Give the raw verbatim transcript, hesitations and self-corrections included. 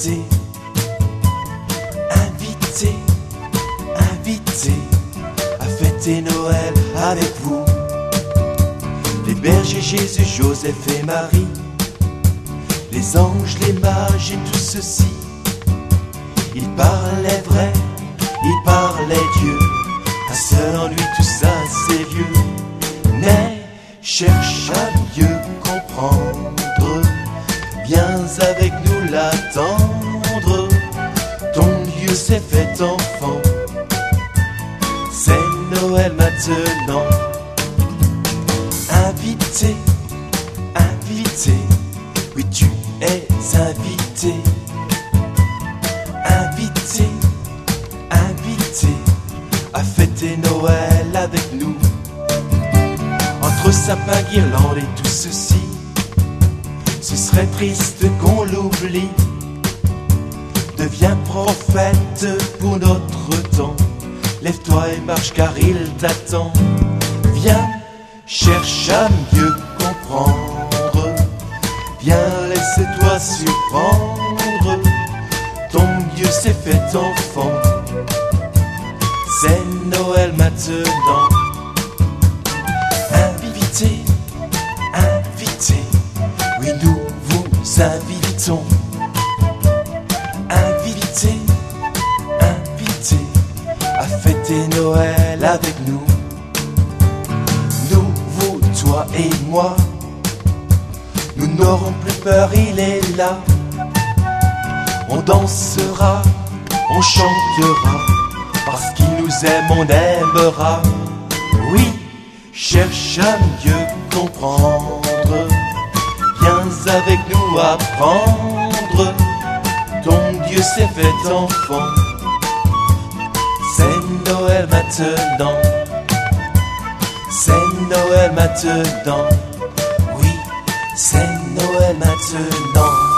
invité, invité, invité à fêter Noël avec vous. Les bergers Jésus, Joseph et Marie, les anges, les mages et tout ceci. Ils parlaient vrai, ils parlaient Dieu. Un seul en lui, tout ça c'est vieux. Mais cherche à mieux comprendre, viens avec nous l'attendre. Ton Dieu s'est fait enfant, c'est Noël maintenant. Invité, invité, oui tu es invité. Invité, invité à fêter Noël avec nous. Entre sapin, guirlande et tout ceci, ce serait triste qu'on l'oublie. Deviens prophète pour notre temps. Lève-toi et marche car il t'attend. Viens, cherche à mieux comprendre. Viens, laisse-toi surprendre. Ton Dieu s'est fait enfant, c'est Noël maintenant. Invité, invité, oui nous vous invitons. Invité, invité à fêter Noël avec nous. Nous, vous, toi et moi, nous n'aurons plus peur, il est là. On dansera, on chantera, parce qu'il nous aime, on aimera. Oui, cherche à mieux comprendre, viens avec nous apprendre. Ton Dieu s'est fait enfant, c'est Noël maintenant. C'est Noël maintenant, oui, c'est Noël maintenant.